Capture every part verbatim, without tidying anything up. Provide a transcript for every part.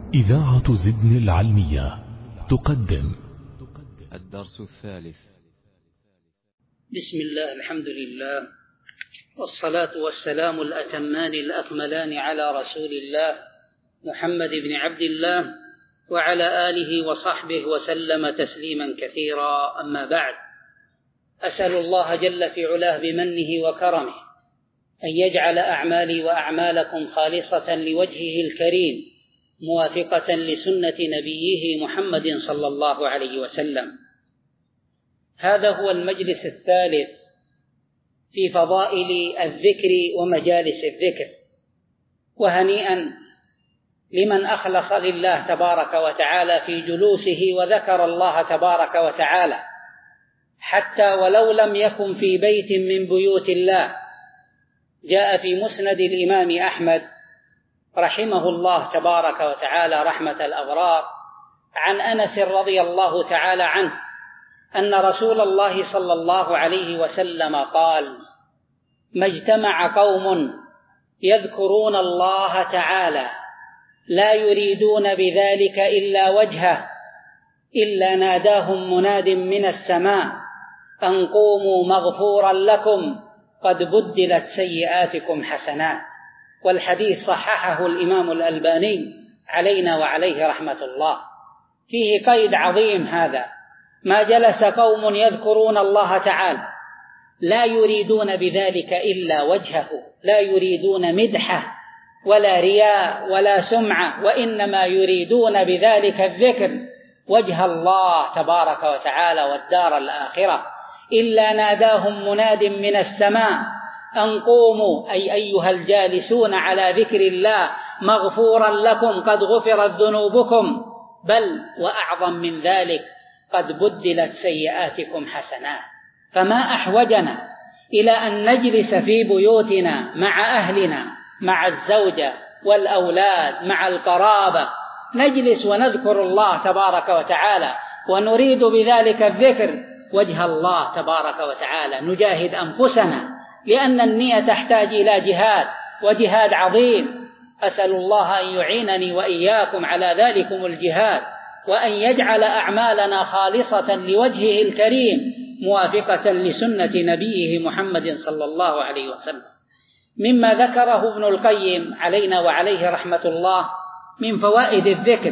إذاعة زبن العلمية تقدم الدرس الثالث. بسم الله، الحمد لله، والصلاة والسلام الأتمان الأكملان على رسول الله محمد بن عبد الله وعلى آله وصحبه وسلم تسليما كثيرا. أما بعد، أسأل الله جل في علاه بمنه وكرمه أن يجعل أعمالي وأعمالكم خالصة لوجهه الكريم موافقة لسنة نبيه محمد صلى الله عليه وسلم. هذا هو المجلس الثالث في فضائل الذكر ومجالس الذكر، وهنيئا لمن أخلص لله تبارك وتعالى في جلوسه وذكر الله تبارك وتعالى حتى ولو لم يكن في بيت من بيوت الله. جاء في مسند الإمام أحمد رحمه الله تبارك وتعالى رحمة الأبرار عن أنس رضي الله تعالى عنه أن رسول الله صلى الله عليه وسلم قال: ما اجتمع قوم يذكرون الله تعالى لا يريدون بذلك إلا وجهه إلا ناداهم مناد من السماء أن قوموا مغفورا لكم قد بدلت سيئاتكم حسنات. والحديث صححه الإمام الألباني علينا وعليه رحمة الله. فيه قيد عظيم هذا: ما جلس قوم يذكرون الله تعالى لا يريدون بذلك إلا وجهه، لا يريدون مدحه ولا رياء ولا سمعة، وإنما يريدون بذلك الذكر وجه الله تبارك وتعالى والدار الآخرة، إلا ناداهم مناد من السماء أن قوموا، أي أيها الجالسون على ذكر الله، مغفورا لكم قد غفرت ذنوبكم، بل وأعظم من ذلك قد بدلت سيئاتكم حسنات. فما أحوجنا إلى أن نجلس في بيوتنا مع أهلنا، مع الزوجة والأولاد، مع القرابة، نجلس ونذكر الله تبارك وتعالى ونريد بذلك الذكر وجه الله تبارك وتعالى. نجاهد أنفسنا، لأن النية تحتاج إلى جهاد، وجهاد عظيم. أسأل الله أن يعينني وإياكم على ذلكم الجهاد، وأن يجعل أعمالنا خالصة لوجهه الكريم موافقة لسنة نبيه محمد صلى الله عليه وسلم. مما ذكره ابن القيم علينا وعليه رحمة الله من فوائد الذكر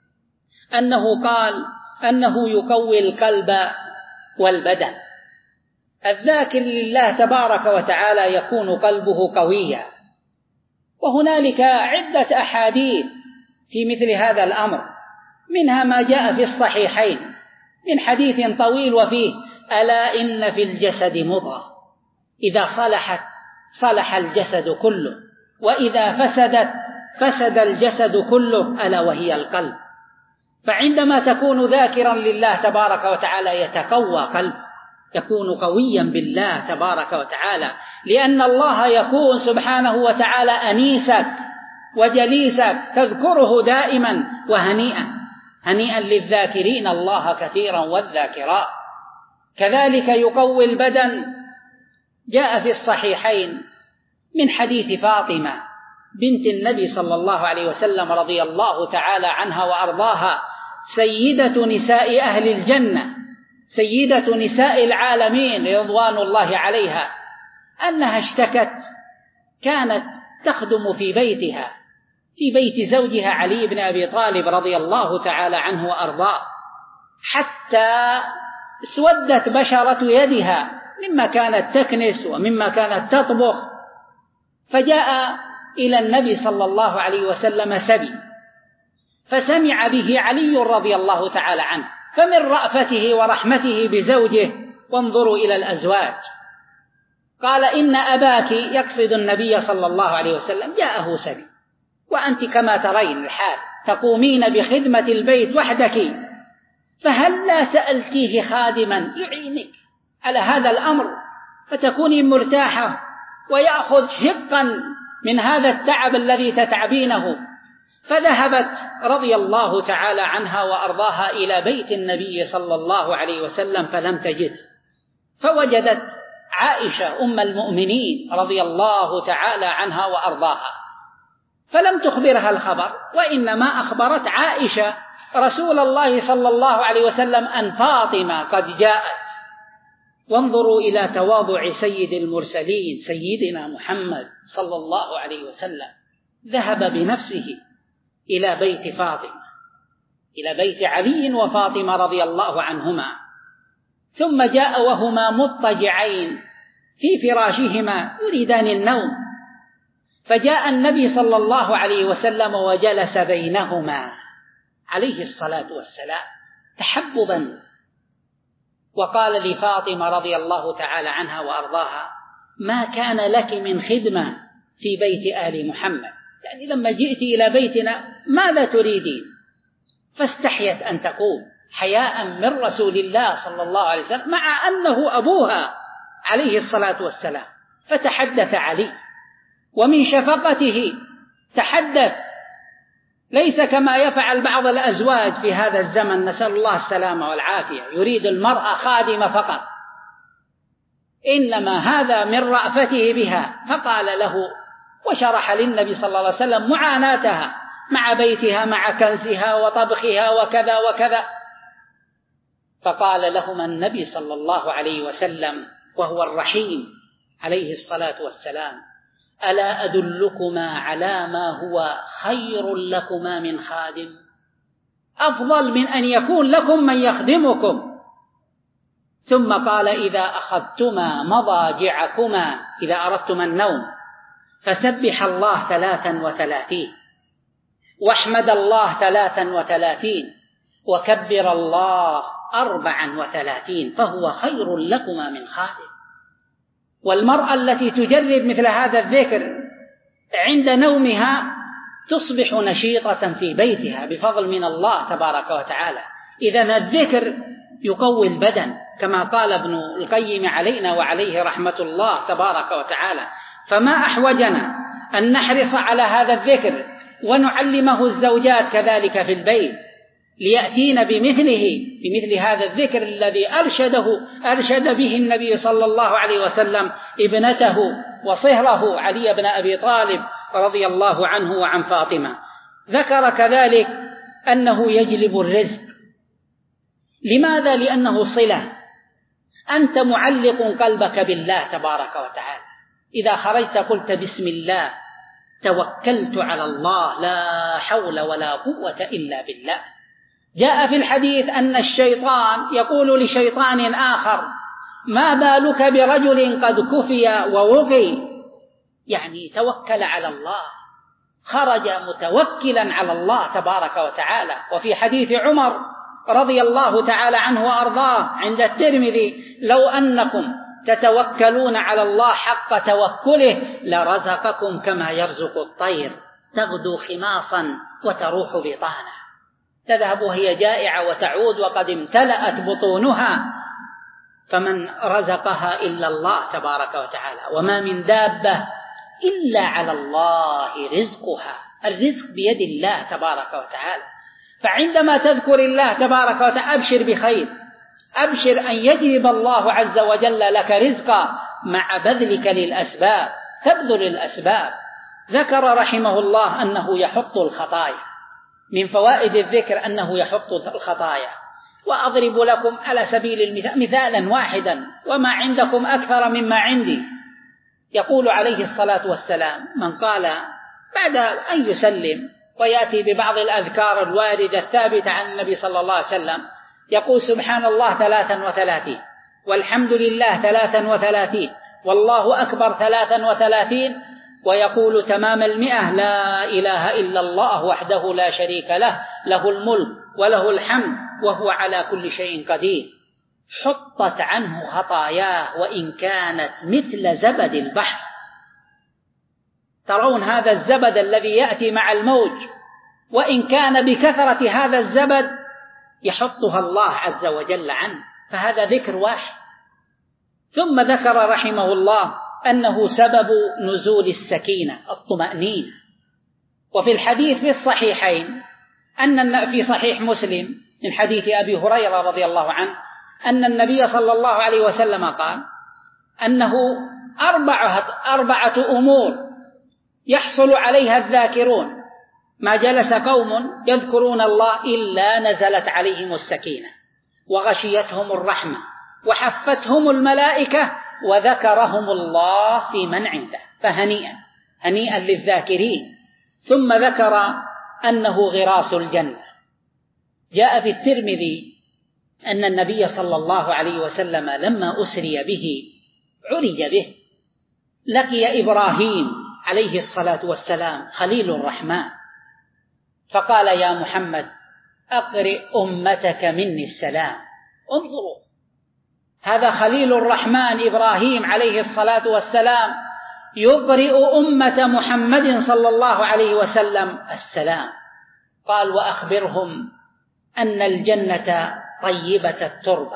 أنه قال أنه يقوي القلب والبدن. الذاكر لله تبارك وتعالى يكون قلبه قويا، وهنالك عدة أحاديث في مثل هذا الأمر، منها ما جاء في الصحيحين من حديث طويل وفيه: ألا إن في الجسد مضغة إذا صلحت صلح الجسد كله، وإذا فسدت فسد الجسد كله، ألا وهي القلب. فعندما تكون ذاكرا لله تبارك وتعالى يتقوى قلب، يكون قويا بالله تبارك وتعالى، لأن الله يكون سبحانه وتعالى أنيسك وجليسك، تذكره دائما. وهنيئا هنيئا للذاكرين الله كثيرا والذاكرات. كذلك يقوي البدن. جاء في الصحيحين من حديث فاطمة بنت النبي صلى الله عليه وسلم رضي الله تعالى عنها وأرضاها، سيدة نساء أهل الجنة، سيدة نساء العالمين رضوان الله عليها، أنها اشتكت، كانت تخدم في بيتها، في بيت زوجها علي بن أبي طالب رضي الله تعالى عنه وأرضاه، حتى اسودت بشرة يدها مما كانت تكنس ومما كانت تطبخ. فجاء إلى النبي صلى الله عليه وسلم سبي، فسمع به علي رضي الله تعالى عنه، فمن رأفته ورحمته بزوجه، وانظروا إلى الأزواج، قال: إن أباك، يقصد النبي صلى الله عليه وسلم، جاءه سبي، وأنت كما ترين الحال تقومين بخدمة البيت وحدك، فهل لا سألتيه خادما يعينك على هذا الأمر فتكوني مرتاحة ويأخذ شقا من هذا التعب الذي تتعبينه؟ فذهبت رضي الله تعالى عنها وأرضاها إلى بيت النبي صلى الله عليه وسلم فلم تجد، فوجدت عائشة أم المؤمنين رضي الله تعالى عنها وأرضاها، فلم تخبرها الخبر، وإنما أخبرت عائشة رسول الله صلى الله عليه وسلم أن فاطمة قد جاءت. وانظروا إلى تواضع سيد المرسلين سيدنا محمد صلى الله عليه وسلم، ذهب بنفسه إلى بيت فاطمة، إلى بيت علي وفاطمة رضي الله عنهما، ثم جاء وهما مضطجعين في فراشهما يريدان النوم، فجاء النبي صلى الله عليه وسلم وجلس بينهما عليه الصلاة والسلام تحببا، وقال لفاطمة رضي الله تعالى عنها وأرضاها: ما كان لك من خدمة في بيت آل محمد، يعني لما جئت إلى بيتنا ماذا تريدين؟ فاستحيت أن تقول حياء من رسول الله صلى الله عليه وسلم مع أنه أبوها عليه الصلاة والسلام، فتحدث علي، ومن شفقته تحدث، ليس كما يفعل بعض الأزواج في هذا الزمن، نسأل الله السلامة والعافية، يريد المرأة خادمة فقط، إنما هذا من رأفته بها، فقال له وشرح للنبي صلى الله عليه وسلم معاناتها مع بيتها مع كنسها وطبخها وكذا وكذا، فقال لهما النبي صلى الله عليه وسلم وهو الرحيم عليه الصلاة والسلام: ألا أدلكما على ما هو خير لكما من خادم؟ أفضل من أن يكون لكم من يخدمكم. ثم قال: إذا أخذتما مضاجعكما، إذا أردتما النوم، فسبح الله ثلاثا وثلاثين، واحمد الله ثلاثا وثلاثين، وكبر الله أربعا وثلاثين، فهو خير لكما من خادم. والمرأة التي تجرب مثل هذا الذكر عند نومها تصبح نشيطة في بيتها بفضل من الله تبارك وتعالى. إذن الذكر يقوي البدن كما قال ابن القيم علينا وعليه رحمة الله تبارك وتعالى. فما أحوجنا أن نحرص على هذا الذكر ونعلمه الزوجات كذلك في البيت، ليأتين بمثله بمثل هذا الذكر الذي أرشده أرشد به النبي صلى الله عليه وسلم ابنته وصهره علي بن أبي طالب رضي الله عنه وعن فاطمة. ذكر كذلك أنه يجلب الرزق. لماذا؟ لأنه صلة، أنت معلق قلبك بالله تبارك وتعالى، إذا خرجت قلت بسم الله توكلت على الله لا حول ولا قوة إلا بالله. جاء في الحديث أن الشيطان يقول لشيطان آخر: ما بالك برجل قد كفي ووقي، يعني توكل على الله، خرج متوكلا على الله تبارك وتعالى. وفي حديث عمر رضي الله تعالى عنه وأرضاه عند الترمذي: لو أنكم تتوكلون على الله حق توكله لرزقكم كما يرزق الطير تغدو خماصا وتروح بطانا، تذهب وهي جائعة وتعود وقد امتلأت بطونها، فمن رزقها إلا الله تبارك وتعالى. وما من دابة إلا على الله رزقها، الرزق بيد الله تبارك وتعالى. فعندما تذكر الله تبارك وتعالى أبشر بخير، أبشر أن يجلب الله عز وجل لك رزقا مع بذلك للأسباب، تبذل الأسباب. ذكر رحمه الله أنه يحط الخطايا، من فوائد الذكر أنه يحط الخطايا. وأضرب لكم على سبيل المثال مثالا واحدا وما عندكم أكثر مما عندي. يقول عليه الصلاة والسلام: من قال بعد أن يسلم ويأتي ببعض الأذكار الواردة الثابتة عن النبي صلى الله عليه وسلم، يقول سبحان الله ثلاثا وثلاثين، والحمد لله ثلاثا وثلاثين، والله أكبر ثلاثا وثلاثين، ويقول تمام المئة: لا إله إلا الله وحده لا شريك له، له الملك وله الحمد وهو على كل شيء قدير. حطت عنه خطاياه وإن كانت مثل زبد البحر. ترون هذا الزبد الذي يأتي مع الموج، وإن كان بكثرة هذا الزبد يحطها الله عز وجل عنه، فهذا ذكر واحد. ثم ذكر رحمه الله أنه سبب نزول السكينة الطمأنينة. وفي الحديث في الصحيحين أن في صحيح مسلم من حديث أبي هريرة رضي الله عنه أن النبي صلى الله عليه وسلم قال أنه أربعة, أربعة أمور يحصل عليها الذاكرون. ما جلس قوم يذكرون الله إلا نزلت عليهم السكينة وغشيتهم الرحمة وحفتهم الملائكة وذكرهم الله في من عنده. فهنيئا هنيئا للذاكرين. ثم ذكر أنه غراس الجنة. جاء في الترمذي أن النبي صلى الله عليه وسلم لما أسري به عرج به لقي إبراهيم عليه الصلاة والسلام خليل الرحمن، فقال: يا محمد أقرئ أمتك مني السلام. انظروا، هذا خليل الرحمن إبراهيم عليه الصلاة والسلام يقرئ أمة محمد صلى الله عليه وسلم السلام. قال: وأخبرهم أن الجنة طيبة التربة.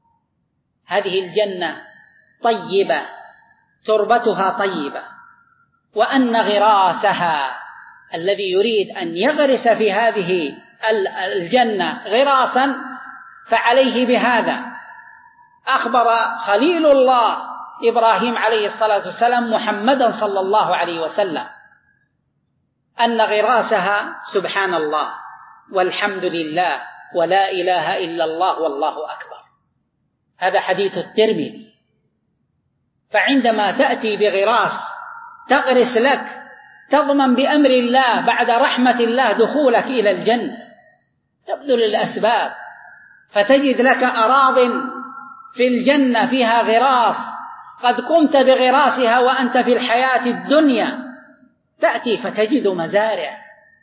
هذه الجنة طيبة، تربتها طيبة، وأن غراسها الذي يريد أن يغرس في هذه الجنة غراسا فعليه بهذا. أخبر خليل الله إبراهيم عليه الصلاة والسلام محمدا صلى الله عليه وسلم أن غراسها سبحان الله والحمد لله ولا إله إلا الله والله أكبر. هذا حديث الترمذي. فعندما تأتي بغراس تغرس لك تضمن بأمر الله بعد رحمة الله دخولك إلى الجنة، تبذل الأسباب فتجد لك أراضٍ في الجنة فيها غراس قد قمت بغراسها وأنت في الحياة الدنيا. تأتي فتجد مزارع.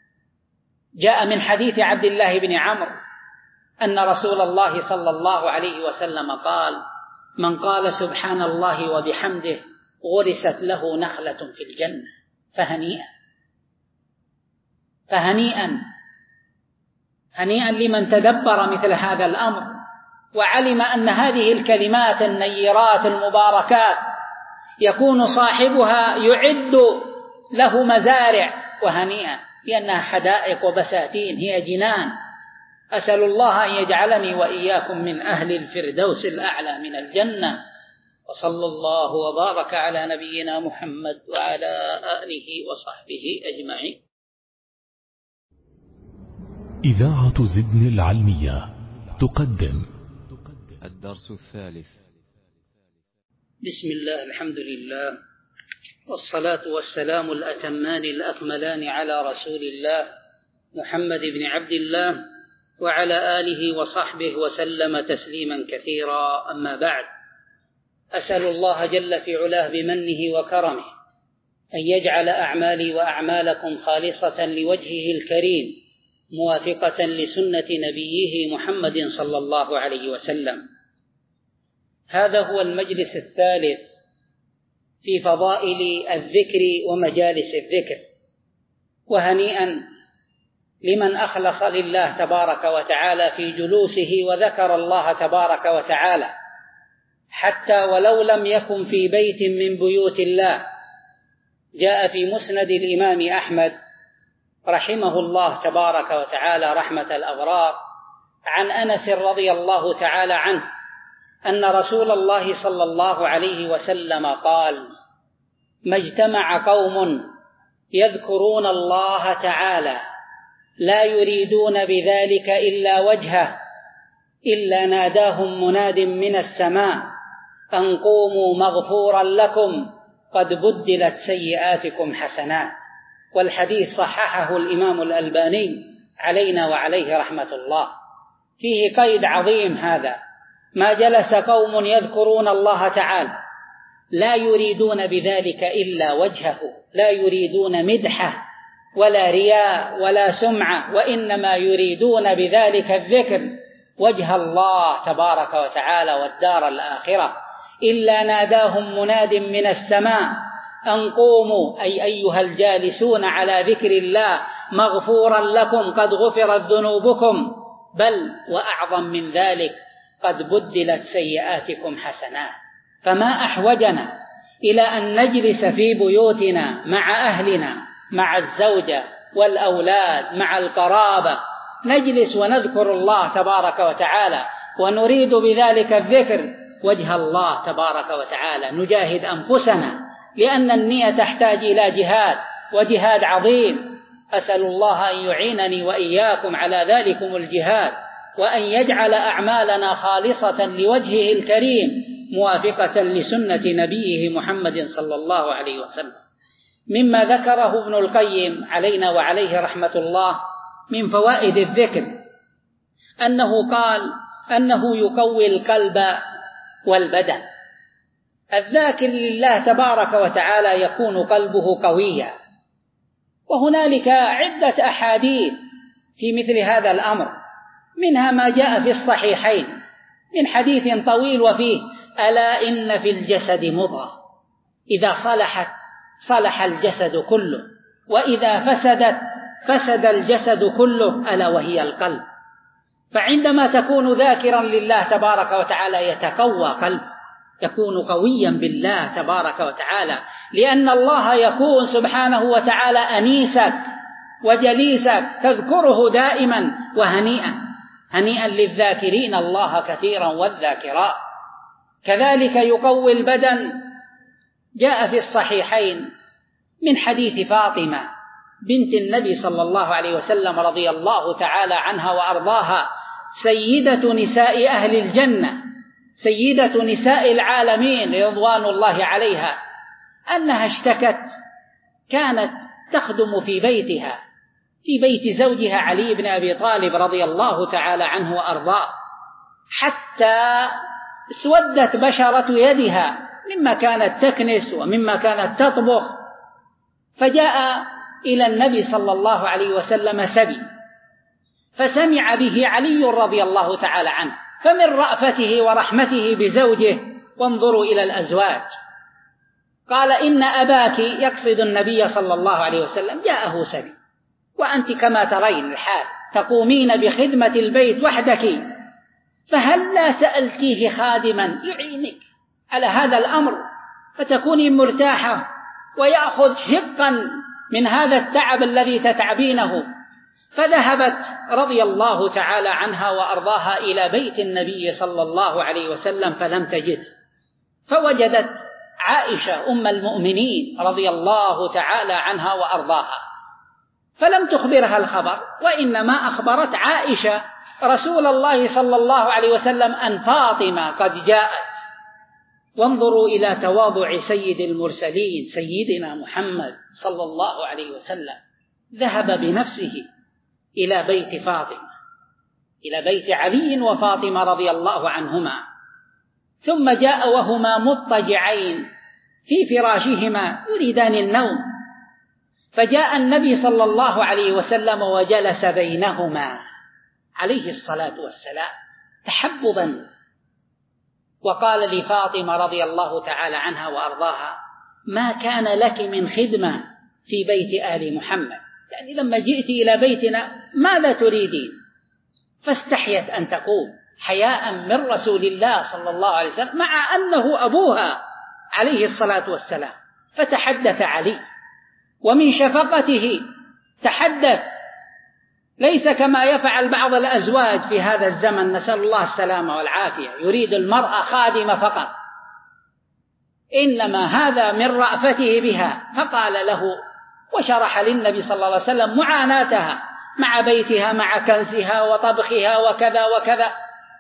جاء من حديث عبد الله بن عمرو أن رسول الله صلى الله عليه وسلم قال: من قال سبحان الله وبحمده غرست له نخلة في الجنة. فهنيئا فهنيئا هنيئا لمن تدبر مثل هذا الأمر وعلم أن هذه الكلمات النيرات المباركات يكون صاحبها يعد له مزارع. وهنيئا لأنها حدائق وبساتين، هي جنان. أسأل الله أن يجعلني وإياكم من أهل الفردوس الأعلى من الجنة. وصلى الله وبارك على نبينا محمد وعلى آله وصحبه أجمعين. إذاعة زدن العلمية تقدم الدرس الثالث. بسم الله، الحمد لله، والصلاة والسلام الأتمان الأكملان على رسول الله محمد بن عبد الله وعلى آله وصحبه وسلم تسليما كثيرا. أما بعد، أسأل الله جل في علاه بمنه وكرمه أن يجعل أعمالي وأعمالكم خالصة لوجهه الكريم موافقة لسنة نبيه محمد صلى الله عليه وسلم. هذا هو المجلس الثالث في فضائل الذكر ومجالس الذكر. وهنيئا لمن أخلص لله تبارك وتعالى في جلوسه وذكر الله تبارك وتعالى حتى ولو لم يكن في بيت من بيوت الله. جاء في مسند الإمام أحمد رحمه الله تبارك وتعالى رحمة الأبرار عن أنس رضي الله تعالى عنه أن رسول الله صلى الله عليه وسلم قال: ما اجتمع قوم يذكرون الله تعالى لا يريدون بذلك إلا وجهه إلا ناداهم مناد من السماء أن قوموا مغفورا لكم قد بدلت سيئاتكم حسنات. والحديث صححه الإمام الألباني علينا وعليه رحمة الله. فيه قيد عظيم هذا: ما جلس قوم يذكرون الله تعالى لا يريدون بذلك إلا وجهه، لا يريدون مدحه ولا رياء ولا سمعة، وإنما يريدون بذلك الذكر وجه الله تبارك وتعالى والدار الآخرة. إلا ناداهم مناد من السماء أن قوموا، أي أيها الجالسون على ذكر الله، مغفورا لكم قد غفرت ذنوبكم، بل وأعظم من ذلك قد بدلت سيئاتكم حسنات. فما أحوجنا إلى أن نجلس في بيوتنا مع أهلنا، مع الزوجة والأولاد، مع القرابة، نجلس ونذكر الله تبارك وتعالى ونريد بذلك الذكر وجه الله تبارك وتعالى. نجاهد أنفسنا، لأن النية تحتاج إلى جهاد، وجهاد عظيم، أسأل الله أن يعينني وإياكم على ذلكم الجهاد، وأن يجعل أعمالنا خالصة لوجهه الكريم موافقة لسنة نبيه محمد صلى الله عليه وسلم. مما ذكره ابن القيم علينا وعليه رحمة الله من فوائد الذكر أنه قال أنه يقوي القلب والبدن. الذاكر لله تبارك وتعالى يكون قلبه قويا، وهنالك عدة أحاديث في مثل هذا الأمر، منها ما جاء في الصحيحين من حديث طويل وفيه: ألا إن في الجسد مضغة إذا صلحت صلح الجسد كله، وإذا فسدت فسد الجسد كله، ألا وهي القلب. فعندما تكون ذاكرا لله تبارك وتعالى يتقوى قلب، يكون قويا بالله تبارك وتعالى، لأن الله يكون سبحانه وتعالى أنيسك وجليسك، تذكره دائما. وهنيئا هنيئا للذاكرين الله كثيرا والذاكرات. كذلك يقوي البدن. جاء في الصحيحين من حديث فاطمة بنت النبي صلى الله عليه وسلم رضي الله تعالى عنها وأرضاها، سيدة نساء أهل الجنة، سيدة نساء العالمين رضوان الله عليها، أنها اشتكت، كانت تخدم في بيتها في بيت زوجها علي بن أبي طالب رضي الله تعالى عنه وأرضاه، حتى اسودت بشرة يدها مما كانت تكنس ومما كانت تطبخ. فجاء إلى النبي صلى الله عليه وسلم سبي، فسمع به علي رضي الله تعالى عنه، فمن رأفته ورحمته بزوجه، وانظروا إلى الأزواج، قال: إن أباك، يقصد النبي صلى الله عليه وسلم، جاءه سبي، وأنت كما ترين الحال تقومين بخدمة البيت وحدك، فهل لا سألتيه خادما يعينك على هذا الأمر فتكوني مرتاحة ويأخذ شقا من هذا التعب الذي تتعبينه؟ فذهبت رضي الله تعالى عنها وأرضاها إلى بيت النبي صلى الله عليه وسلم فلم تجد، فوجدت عائشة أم المؤمنين رضي الله تعالى عنها وأرضاها، فلم تخبرها الخبر، وإنما أخبرت عائشة رسول الله صلى الله عليه وسلم أن فاطمة قد جاءت. وانظروا إلى تواضع سيد المرسلين سيدنا محمد صلى الله عليه وسلم، ذهب بنفسه إلى بيت فاطمة، إلى بيت علي وفاطمة رضي الله عنهما، ثم جاء وهما مضطجعين في فراشهما يريدان النوم، فجاء النبي صلى الله عليه وسلم وجلس بينهما عليه الصلاة والسلام تحببا، وقال لفاطمة رضي الله تعالى عنها وأرضاها: ما كان لك من خدمة في بيت آل محمد، يعني لما جئت إلى بيتنا ماذا تريدين؟ فاستحيت أن تقول حياء من رسول الله صلى الله عليه وسلم، مع أنه أبوها عليه الصلاة والسلام. فتحدث علي، ومن شفقته تحدث، ليس كما يفعل بعض الأزواج في هذا الزمن، نسأل الله السلامة والعافية، يريد المرأة خادمة فقط، إنما هذا من رأفته بها. فقال له وشرح للنبي صلى الله عليه وسلم معاناتها مع بيتها مع كنسها وطبخها وكذا وكذا.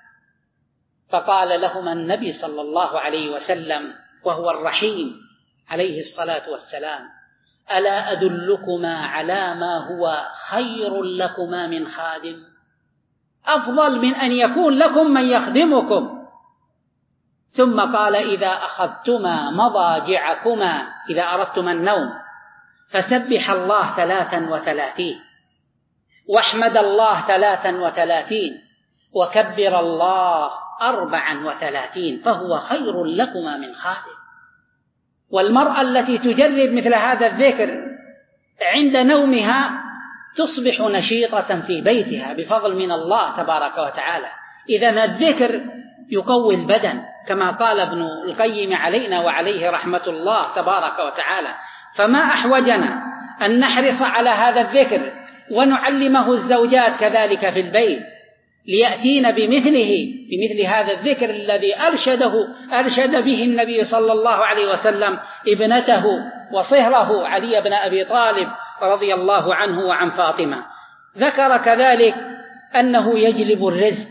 فقال لهما النبي صلى الله عليه وسلم وهو الرحيم عليه الصلاة والسلام: ألا أدلكما على ما هو خير لكما من خادم، أفضل من أن يكون لكم من يخدمكم. ثم قال: إذا أخذتما مضاجعكما، إذا أردتما النوم، فسبح الله ثلاثا وثلاثين، واحمد الله ثلاثا وثلاثين، وكبر الله أربعا وثلاثين، فهو خير لكما من خادم. والمرأة التي تجرب مثل هذا الذكر عند نومها تصبح نشيطة في بيتها بفضل من الله تبارك وتعالى. إذن الذكر يقوي البدن كما قال ابن القيم علينا وعليه رحمة الله تبارك وتعالى. فما أحوجنا أن نحرص على هذا الذكر ونعلمه الزوجات كذلك في البيت، ليأتين بمثله، بمثل هذا الذكر الذي أرشده أرشد به النبي صلى الله عليه وسلم ابنته وصهره علي بن أبي طالب رضي الله عنه وعن فاطمة. ذكر كذلك أنه يجلب الرزق.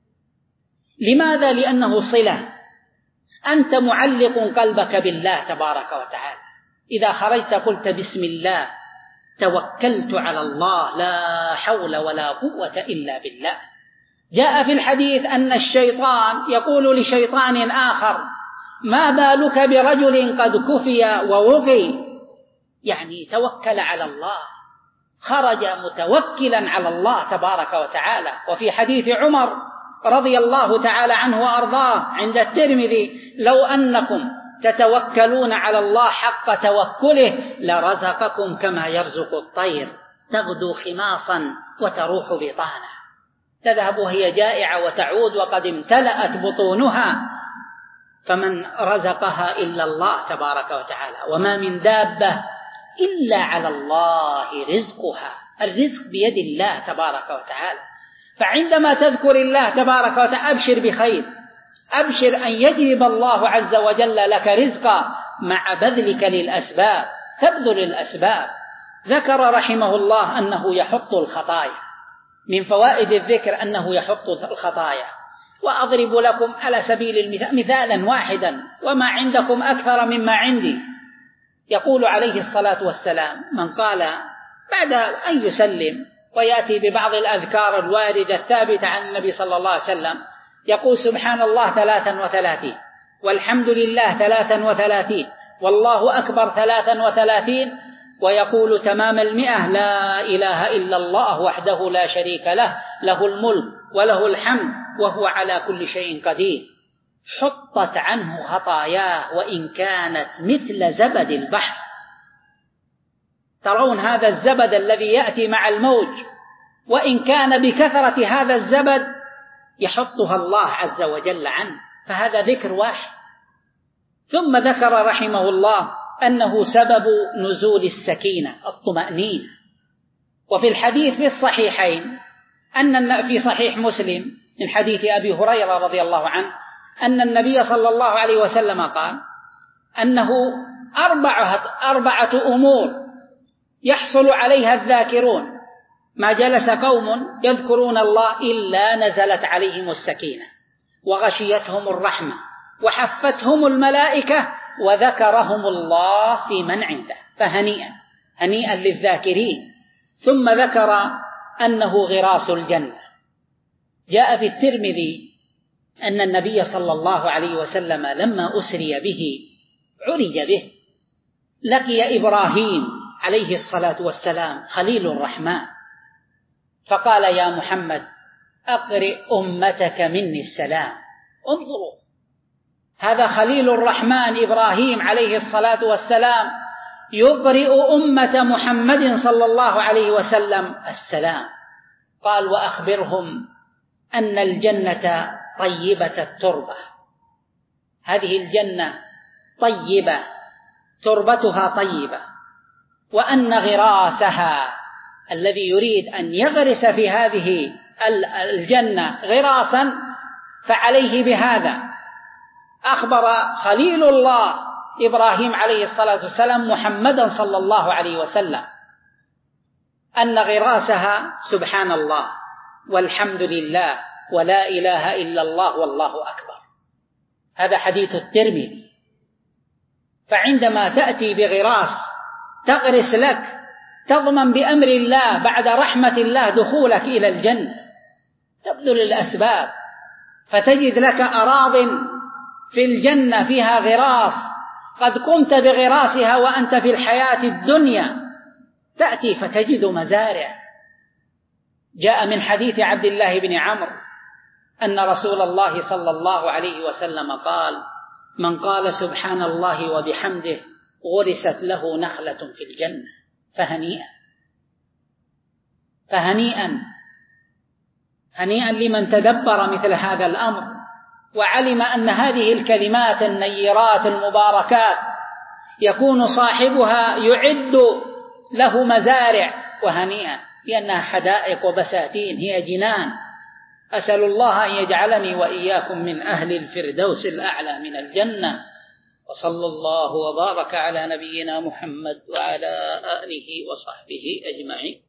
لماذا؟ لأنه صلة. أنت معلق قلبك بالله تبارك وتعالى، إذا خرجت قلت بسم الله توكلت على الله لا حول ولا قوة إلا بالله. جاء في الحديث أن الشيطان يقول لشيطان آخر ما بالك برجل قد كفي ووقي، يعني توكل على الله، خرج متوكلا على الله تبارك وتعالى. وفي حديث عمر رضي الله تعالى عنه وأرضاه عند الترمذي لو أنكم تتوكلون على الله حق توكله لرزقكم كما يرزق الطير تغدو خماصا وتروح بطانا، تذهب وهي جائعة وتعود وقد امتلأت بطونها، فمن رزقها إلا الله تبارك وتعالى. وما من دابة إلا على الله رزقها، الرزق بيد الله تبارك وتعالى. فعندما تذكر الله تبارك وتعالى أبشر بخير، أبشر أن يجلب الله عز وجل لك رزقا مع بذلك للأسباب، تبذل الأسباب. ذكر رحمه الله أنه يحط الخطايا، من فوائد الذكر أنه يحط الخطايا. وأضرب لكم على سبيل المثال مثالا واحدا وما عندكم أكثر مما عندي. يقول عليه الصلاة والسلام من قال بعد أن يسلم ويأتي ببعض الأذكار الواردة الثابتة عن النبي صلى الله عليه وسلم، يقول سبحان الله ثلاثا وثلاثين، والحمد لله ثلاثا وثلاثين، والله أكبر ثلاثا وثلاثين، ويقول تمام المئة لا إله إلا الله وحده لا شريك له، له الملك وله الحمد وهو على كل شيء قدير. حطت عنه خطاياه وإن كانت مثل زبد البحر. ترون هذا الزبد الذي يأتي مع الموج، وإن كان بكثرة هذا الزبد يحطها الله عز وجل عنه، فهذا ذكر واحد. ثم ذكر رحمه الله أنه سبب نزول السكينة الطمأنينة. وفي الحديث في الصحيحين أن في صحيح مسلم من حديث أبي هريرة رضي الله عنه أن النبي صلى الله عليه وسلم قال أنه أربعة, أربعة أمور يحصل عليها الذاكرون، ما جلس قوم يذكرون الله إلا نزلت عليهم السكينة وغشيتهم الرحمة وحفتهم الملائكة وذكرهم الله في من عنده، فهنيئا هنيئا للذاكرين. ثم ذكر أنه غراس الجنة. جاء في الترمذي أن النبي صلى الله عليه وسلم لما أسري به عرج به لقي إبراهيم عليه الصلاة والسلام خليل الرحمن، فقال يا محمد أقرئ أمتك مني السلام. انظروا، هذا خليل الرحمن إبراهيم عليه الصلاة والسلام يقرئ أمة محمد صلى الله عليه وسلم السلام. قال وأخبرهم أن الجنة طيبة التربة، هذه الجنة طيبة تربتها طيبة، وأن غراسها الذي يريد أن يغرس في هذه الجنة غراسا فعليه بهذا. أخبر خليل الله إبراهيم عليه الصلاة والسلام محمدا صلى الله عليه وسلم أن غراسها سبحان الله والحمد لله ولا إله إلا الله والله أكبر. هذا حديث الترمذي. فعندما تأتي بغراس تغرس لك تضمن بأمر الله بعد رحمة الله دخولك إلى الجنة، تبذل الأسباب فتجد لك أراض في الجنة فيها غراس قد قمت بغراسها وأنت في الحياة الدنيا، تأتي فتجد مزارع. جاء من حديث عبد الله بن عمرو أن رسول الله صلى الله عليه وسلم قال من قال سبحان الله وبحمده غرست له نخلة في الجنة، فهنيئا فهنيئا هنيئا لمن تدبر مثل هذا الأمر وعلم أن هذه الكلمات النيرات المباركات يكون صاحبها يعد له مزارع، وهنيئا لأنها حدائق وبساتين، هي جنان أسأل الله أن يجعلني وإياكم من أهل الفردوس الأعلى من الجنة. وصلى الله وبارك على نبينا محمد وعلى آله وصحبه أجمعين.